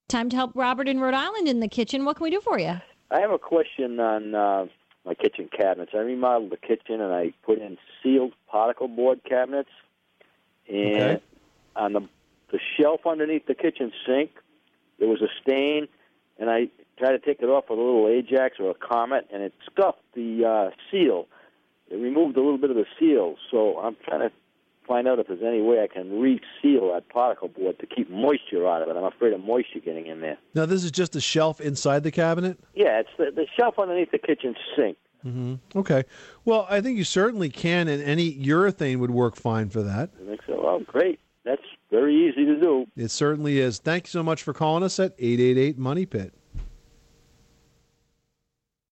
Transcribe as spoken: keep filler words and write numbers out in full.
Time to help Robert in Rhode Island in the kitchen. What can we do for you? I have a question on uh, my kitchen cabinets. I remodeled the kitchen, and I put in sealed particle board cabinets. And Okay. on the, the shelf underneath the kitchen sink, there was a stain, and I tried to take it off with a little Ajax or a Comet, and it scuffed the uh, seal. It removed a little bit of the seal, so I'm trying to find out if there's any way I can reseal that particle board to keep moisture out of it. I'm afraid of moisture getting in there. Now, this is just a shelf inside the cabinet? Yeah, it's the, the shelf underneath the kitchen sink. Mm-hmm. Okay. Well, I think you certainly can, and any urethane would work fine for that. I think so. Oh, great. That's very easy to do. It certainly is. Thank you so much for calling us at eight eight eight, MONEY PIT.